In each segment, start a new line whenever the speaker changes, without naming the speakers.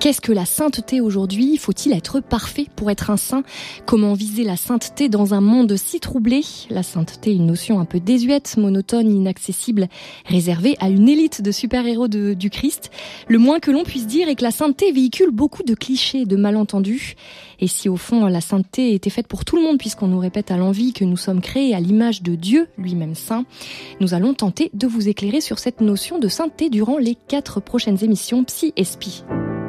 Qu'est-ce que la sainteté aujourd'hui ? Faut-il être parfait pour être un saint ? Comment viser la sainteté dans un monde si troublé ? La sainteté est une notion un peu désuète, monotone, inaccessible, réservée à une élite de super-héros du Christ. Le moins que l'on puisse dire est que la sainteté véhicule beaucoup de clichés, de malentendus. Et si au fond la sainteté était faite pour tout le monde, puisqu'on nous répète à l'envi que nous sommes créés à l'image de Dieu, lui-même saint, nous allons tenter de vous éclairer sur cette notion de sainteté durant les 4 prochaines émissions Psy et Spi.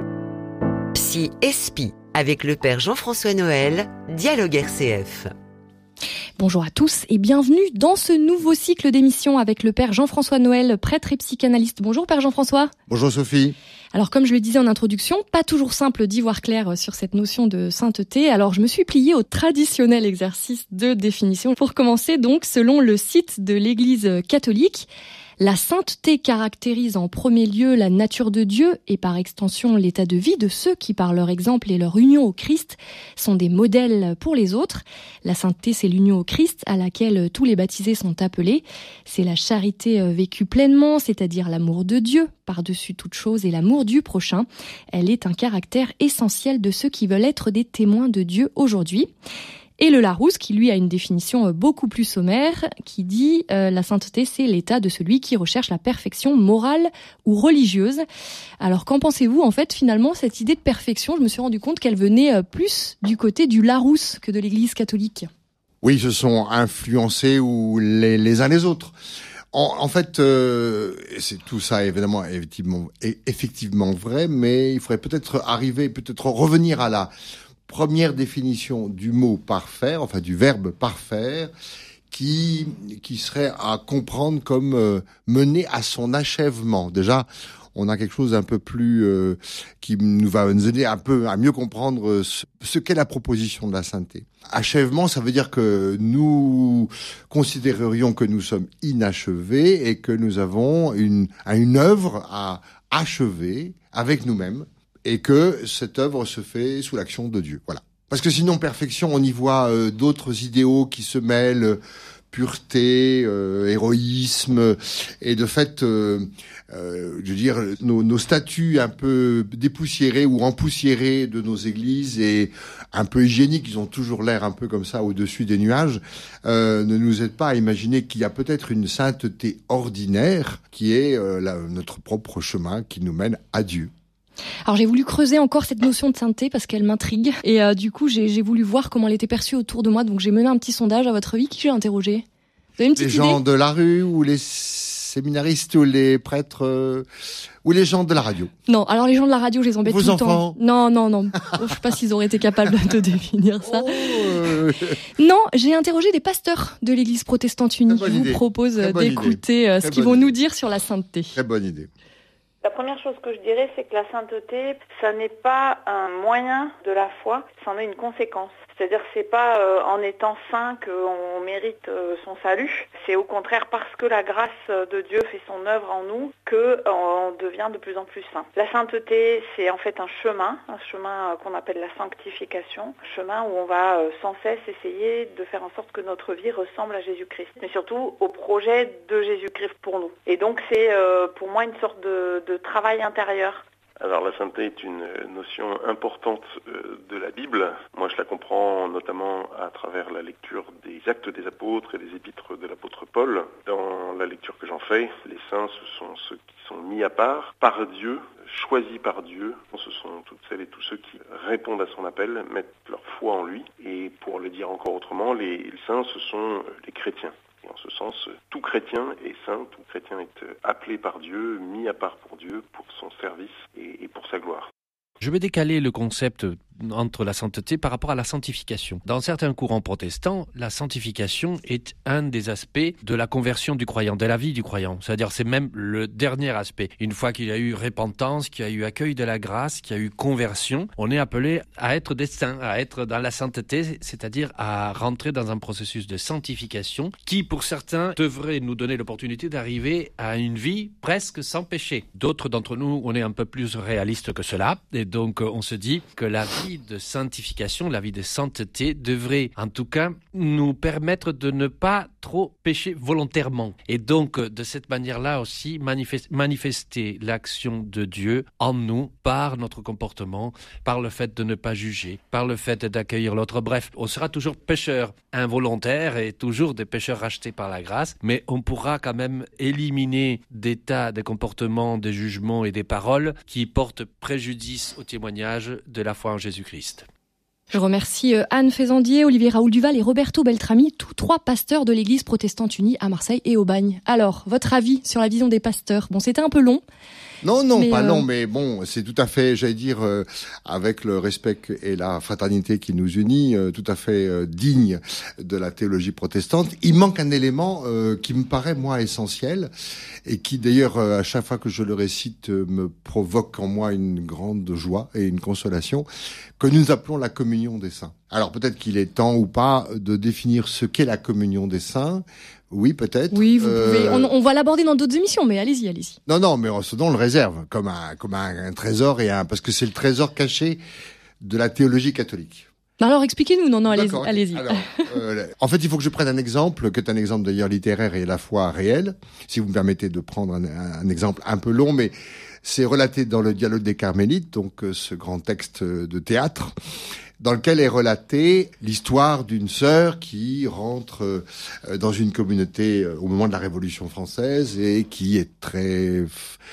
Psy et Spi, avec le père Jean-François Noël, Dialogue RCF.
Bonjour à tous et bienvenue dans ce nouveau cycle d'émissions avec le père Jean-François Noël, prêtre et psychanalyste. Bonjour père Jean-François.
Bonjour Sophie.
Alors comme je le disais en introduction, pas toujours simple d'y voir clair sur cette notion de sainteté, alors je me suis pliée au traditionnel exercice de définition. Pour commencer donc, selon le site de l'Église catholique, la sainteté caractérise en premier lieu la nature de Dieu et par extension l'état de vie de ceux qui, par leur exemple et leur union au Christ, sont des modèles pour les autres. La sainteté, c'est l'union au Christ à laquelle tous les baptisés sont appelés. C'est la charité vécue pleinement, c'est-à-dire l'amour de Dieu par-dessus toute chose et l'amour du prochain. Elle est un caractère essentiel de ceux qui veulent être des témoins de Dieu aujourd'hui. Et le Larousse, qui lui a une définition beaucoup plus sommaire, qui dit la sainteté, c'est l'état de celui qui recherche la perfection morale ou religieuse. Alors qu'en pensez-vous ? En fait, finalement, cette idée de perfection, je me suis rendu compte qu'elle venait plus du côté du Larousse que de l'Église catholique.
Oui, ils se sont influencés les uns les autres. En fait, c'est tout ça évidemment effectivement vrai, mais il faudrait peut-être revenir à la première définition du mot parfaire, enfin du verbe parfaire, qui serait à comprendre comme mener à son achèvement. Déjà, on a quelque chose un peu plus qui va nous aider un peu à mieux comprendre ce qu'est la proposition de la sainteté. Achèvement, ça veut dire que nous considérerions que nous sommes inachevés et que nous avons une œuvre à achever avec nous-mêmes. Et que cette œuvre se fait sous l'action de Dieu. Voilà. Parce que sinon, perfection, on y voit d'autres idéaux qui se mêlent, pureté, héroïsme, et de fait, je veux dire, nos statuts un peu dépoussiérés ou empoussiérés de nos églises et un peu hygiéniques, ils ont toujours l'air un peu comme ça au-dessus des nuages, ne nous aident pas à imaginer qu'il y a peut-être une sainteté ordinaire qui est notre propre chemin qui nous mène à Dieu.
Alors j'ai voulu creuser encore cette notion de sainteté parce qu'elle m'intrigue et du coup j'ai voulu voir comment elle était perçue autour de moi, donc j'ai mené un petit sondage. À votre avis, qui j'ai interrogé ? Vous avez une petite idée ?
Les gens de la rue ou les séminaristes ou les prêtres ou les gens de la radio ?
Non, alors les gens de la radio, je les embête tout le temps. Non. Je sais pas s'ils auraient été capables de définir ça. Non, j'ai interrogé des pasteurs de l'Église protestante unie. Je vous propose d'écouter ce qu'ils vont nous dire sur la sainteté.
Très bonne idée.
La première chose que je dirais, c'est que la sainteté, ça n'est pas un moyen de la foi, c'en est une conséquence. C'est-à-dire que c'est pas en étant saint qu'on mérite son salut. C'est au contraire parce que la grâce de Dieu fait son œuvre en nous qu'on devient de plus en plus saint. La sainteté, c'est en fait un chemin qu'on appelle la sanctification, un chemin où on va sans cesse essayer de faire en sorte que notre vie ressemble à Jésus-Christ, mais surtout au projet de Jésus-Christ pour nous. Et donc c'est pour moi une sorte de travail intérieur.
Alors la sainteté est une notion importante de la Bible. Moi je la comprends notamment à travers la lecture des Actes des Apôtres et des Épîtres de l'apôtre Paul. Dans la lecture que j'en fais, les saints ce sont ceux qui sont mis à part par Dieu, choisis par Dieu. Ce sont toutes celles et tous ceux qui répondent à son appel, mettent leur foi en lui. Et pour le dire encore autrement, les saints ce sont les chrétiens. Et en ce sens, tout chrétien est saint, tout chrétien est appelé par Dieu, mis à part pour Dieu, pour son service et pour sa gloire.
Je vais décaler le concept entre la sainteté par rapport à la sanctification. Dans certains courants protestants, la sanctification est un des aspects de la conversion du croyant, de la vie du croyant. C'est-à-dire c'est même le dernier aspect. Une fois qu'il y a eu repentance, qu'il y a eu accueil de la grâce, qu'il y a eu conversion, on est appelé à être des saints, à être dans la sainteté, c'est-à-dire à rentrer dans un processus de sanctification qui, pour certains, devrait nous donner l'opportunité d'arriver à une vie presque sans péché. D'autres d'entre nous, on est un peu plus réalistes que cela, et donc on se dit que la vie vie de sanctification, la vie de sainteté devrait en tout cas nous permettre de ne pas trop pécher volontairement. Et donc de cette manière-là aussi manifester l'action de Dieu en nous par notre comportement, par le fait de ne pas juger, par le fait d'accueillir l'autre. Bref, on sera toujours pécheurs involontaires et toujours des pécheurs rachetés par la grâce, mais on pourra quand même éliminer des tas de comportements, des jugements et des paroles qui portent préjudice au témoignage de la foi en Jésus-Christ.
Je remercie Anne Faisandier, Olivier Raoul-Duval et Roberto Beltrami, tous 3 pasteurs de l'Église protestante unie à Marseille et au Bagne. Alors, votre avis sur la vision des pasteurs ? Bon, c'était un peu long.
Non, pas long, mais bon, c'est tout à fait, j'allais dire, avec le respect et la fraternité qui nous unit, tout à fait digne de la théologie protestante. Il manque un élément qui me paraît, moi, essentiel, et qui, d'ailleurs, à chaque fois que je le récite, me provoque en moi une grande joie et une consolation, que nous appelons la communion des saints. Alors, peut-être qu'il est temps ou pas de définir ce qu'est la communion des saints. Oui, peut-être.
Oui, vous pouvez. On va l'aborder dans d'autres émissions, mais allez-y.
Non, mais on le réserve comme un trésor parce que c'est le trésor caché de la théologie catholique.
Alors expliquez-nous. Non, allez-y.
Alors, en fait, il faut que je prenne un exemple, qui est un exemple d'ailleurs littéraire et à la fois réel. Si vous me permettez de prendre un exemple un peu long, mais c'est relaté dans le Dialogue des Carmélites, donc ce grand texte de théâtre, dans lequel est relatée l'histoire d'une sœur qui rentre dans une communauté au moment de la Révolution française et qui est très,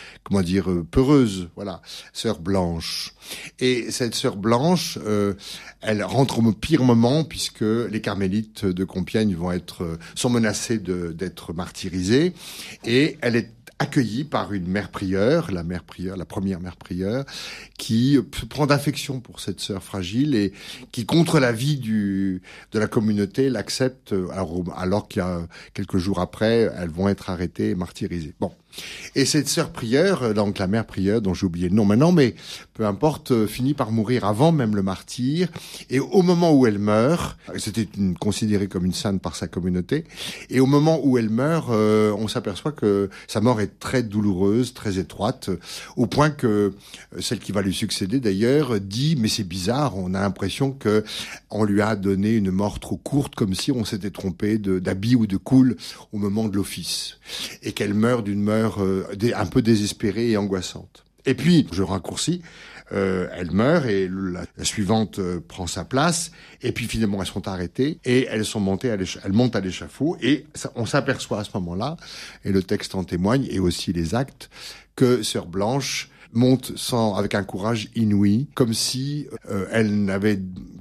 peureuse, voilà, sœur Blanche. Et cette sœur Blanche, elle rentre au pire moment puisque les carmélites de Compiègne sont menacés d'être martyrisés, et elle est accueillie par une mère prieure, la première mère prieure, qui prend d'affection pour cette sœur fragile et qui, contre l'avis de la communauté, l'accepte, alors qu'il y a quelques jours après, elles vont être arrêtées et martyrisées. Bon. Et cette sœur prieure, donc la mère prieure, dont j'ai oublié le nom maintenant, mais peu importe, finit par mourir avant même le martyre. Et au moment où elle meurt, c'était considérée comme une sainte par sa communauté, et au moment où elle meurt, on s'aperçoit que sa mort est très douloureuse, très étroite, au point que celle qui va lui succéder d'ailleurs dit, mais c'est bizarre, on a l'impression que on lui a donné une mort trop courte, comme si on s'était trompé d'habit ou de coule au moment de l'office, et qu'elle meurt d'une mort un peu désespérée et angoissante. Et puis, je raccourcis, elle meurt et la suivante prend sa place, et puis finalement elles sont arrêtées et elles montent à l'échafaud, et on s'aperçoit à ce moment-là, et le texte en témoigne et aussi les actes, que sœur Blanche monte avec un courage inouï, comme si elle n'avait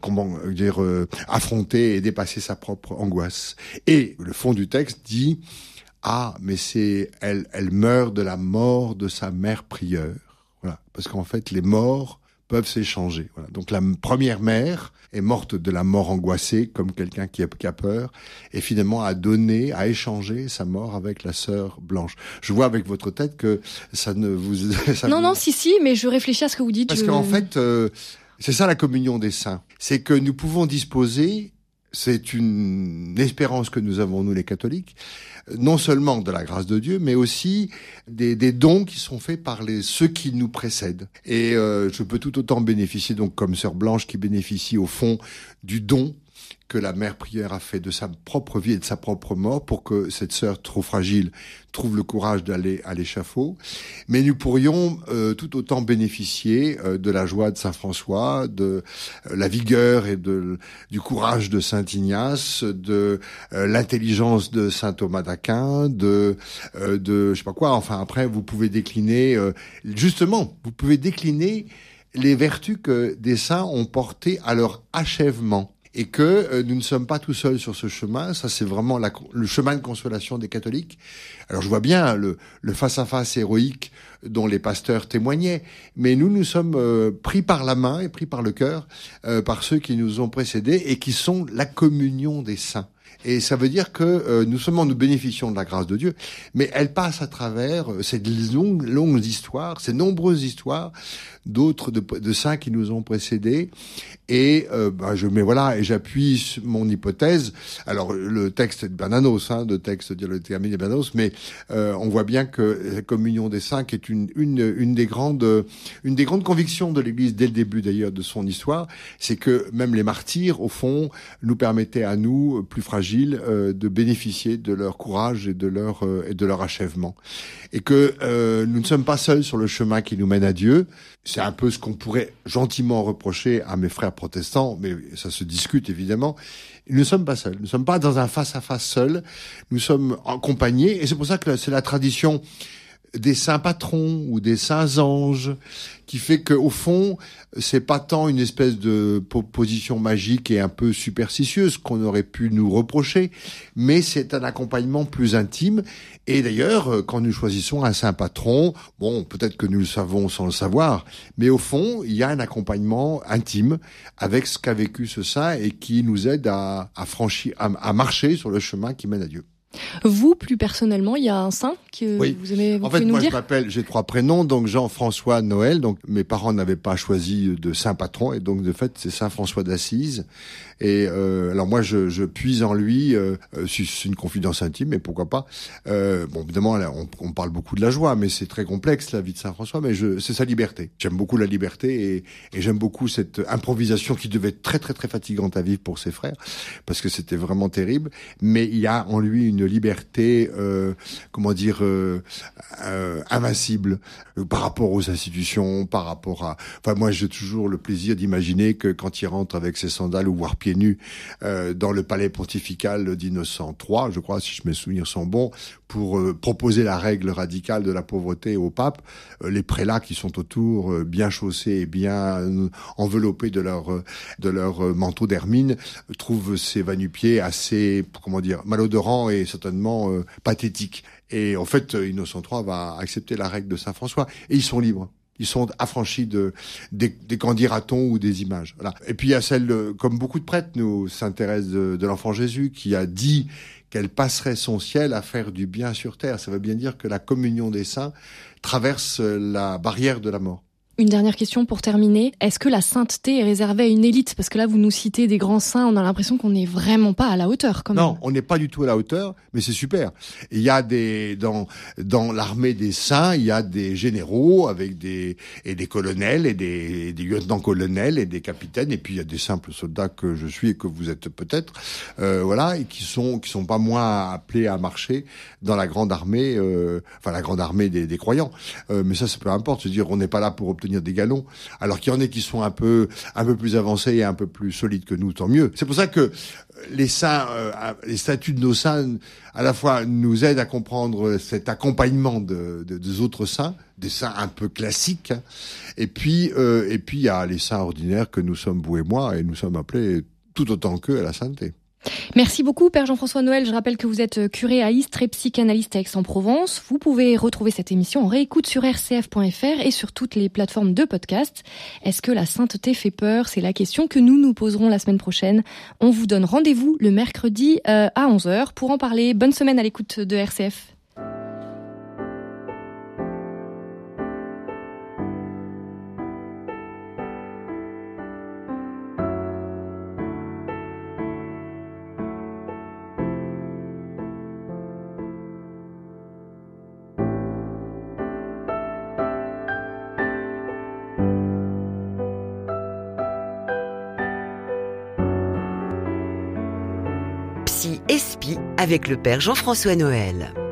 affronté et dépassé sa propre angoisse. Et le fond du texte dit: ah, mais elle meurt de la mort de sa mère prieure. Voilà. Parce qu'en fait, les morts peuvent s'échanger. Voilà. Donc la première mère est morte de la mort angoissée, comme quelqu'un qui a peur, et finalement a échangé sa mort avec la sœur Blanche. Je vois avec votre tête que ça ne vous...
Si, mais je réfléchis à ce que vous dites.
Parce qu'en fait, c'est ça la communion des saints. C'est que nous pouvons disposer... C'est une espérance que nous avons, nous les catholiques, non seulement de la grâce de Dieu, mais aussi des dons qui sont faits par ceux qui nous précèdent. Et je peux tout autant bénéficier, donc comme sœur Blanche, qui bénéficie au fond du don que la mère prieure a fait de sa propre vie et de sa propre mort pour que cette sœur trop fragile trouve le courage d'aller à l'échafaud. Mais nous pourrions tout autant bénéficier de la joie de Saint François, de la vigueur et du courage de Saint Ignace, de l'intelligence de Saint Thomas d'Aquin, de je sais pas quoi. Enfin, après, vous pouvez décliner les vertus que des saints ont portées à leur achèvement. Et que nous ne sommes pas tout seuls sur ce chemin. Ça, c'est vraiment le chemin de consolation des catholiques. Alors, je vois bien le face-à-face héroïque dont les pasteurs témoignaient, mais nous sommes pris par la main et pris par le cœur par ceux qui nous ont précédés et qui sont la communion des saints. Et ça veut dire que nous bénéficions de la grâce de Dieu, mais elle passe à travers ces longues histoires, ces nombreuses histoires d'autres de saints qui nous ont précédés, Et et j'appuie mon hypothèse. Alors le texte est de Bernanos, de texte Dialogues de Bernanos, mais on voit bien que la communion des saints, qui est une des grandes convictions de l'Église dès le début d'ailleurs de son histoire, c'est que même les martyrs, au fond, nous permettaient à nous, plus fragiles, de bénéficier de leur courage et de leur achèvement. Et que nous ne sommes pas seuls sur le chemin qui nous mène à Dieu. C'est un peu ce qu'on pourrait gentiment reprocher à mes frères protestants, mais ça se discute évidemment. Nous ne sommes pas seuls. Nous ne sommes pas dans un face-à-face seul. Nous sommes accompagnés. Et c'est pour ça que c'est la tradition des saints patrons ou des saints anges qui fait que, au fond, c'est pas tant une espèce de position magique et un peu superstitieuse qu'on aurait pu nous reprocher, mais c'est un accompagnement plus intime. Et d'ailleurs, quand nous choisissons un saint patron, bon, peut-être que nous le savons sans le savoir, mais au fond, il y a un accompagnement intime avec ce qu'a vécu ce saint et qui nous aide à marcher sur le chemin qui mène à Dieu.
Vous, plus personnellement, il y a un saint que vous aimez, vous pouvez nous dire ?
J'ai 3 prénoms, donc Jean-François Noël. Donc mes parents n'avaient pas choisi de saint patron, et donc de fait c'est Saint François d'Assise. Et alors moi je puise en lui, c'est une confidence intime, mais pourquoi pas. Bon, évidemment là, on parle beaucoup de la joie, mais c'est très complexe la vie de Saint François. Mais c'est sa liberté. J'aime beaucoup la liberté et j'aime beaucoup cette improvisation qui devait être très très très fatigante à vivre pour ses frères, parce que c'était vraiment terrible. Mais il y a en lui une liberté, invincible par rapport aux institutions, par rapport à. Enfin, moi, j'ai toujours le plaisir d'imaginer que quand il rentre avec ses sandales ou voire pieds nus dans le palais pontifical d'Innocent III, je crois, si mes souvenirs sont bons, pour proposer la règle radicale de la pauvreté au pape, les prélats qui sont autour, bien chaussés et bien enveloppés de leur manteau d'hermine, trouvent ces va-nu-pieds assez, malodorants et certainement pathétiques. Et en fait, Innocent III va accepter la règle de Saint François et ils sont libres. Ils sont affranchis des qu'en dira-t-on ou des images. Voilà. Et puis il y a celle, comme beaucoup de prêtres, nous Sainte Thérèse de l'Enfant Jésus, qui a dit qu'elle passerait son ciel à faire du bien sur terre. Ça veut bien dire que la communion des saints traverse la barrière de la mort.
Une dernière question pour terminer. Est-ce que la sainteté est réservée à une élite ? Parce que là, vous nous citez des grands saints, on a l'impression qu'on n'est vraiment pas à la hauteur, quand même.
Non, on n'est pas du tout à la hauteur, mais c'est super. Il y a dans l'armée des saints, il y a des généraux avec des colonels et des lieutenants-colonels et des capitaines, et puis il y a des simples soldats que je suis et que vous êtes peut-être, et qui sont pas moins appelés à marcher dans la grande armée, la grande armée des croyants. Mais ça peu importe. C'est-à-dire, on n'est pas là pour obtenir des galons, alors qu'il y en a qui sont un peu plus avancés et un peu plus solides que nous, tant mieux. C'est pour ça que les saints, les statuts de nos saints, à la fois nous aident à comprendre cet accompagnement des autres saints, des saints un peu classiques, et puis il y a les saints ordinaires que nous sommes, vous et moi, et nous sommes appelés tout autant qu'eux à la sainteté.
Merci beaucoup, Père Jean-François Noël. Je rappelle que vous êtes curé à Istres et psychanalyste à Aix-en-Provence. Vous pouvez retrouver cette émission en réécoute sur rcf.fr et sur toutes les plateformes de podcast. Est-ce que la sainteté fait peur ? C'est la question que nous poserons la semaine prochaine. On vous donne rendez-vous le mercredi à 11h pour en parler. Bonne semaine à l'écoute de RCF.
Psy Espi avec le Père Jean-François Noël.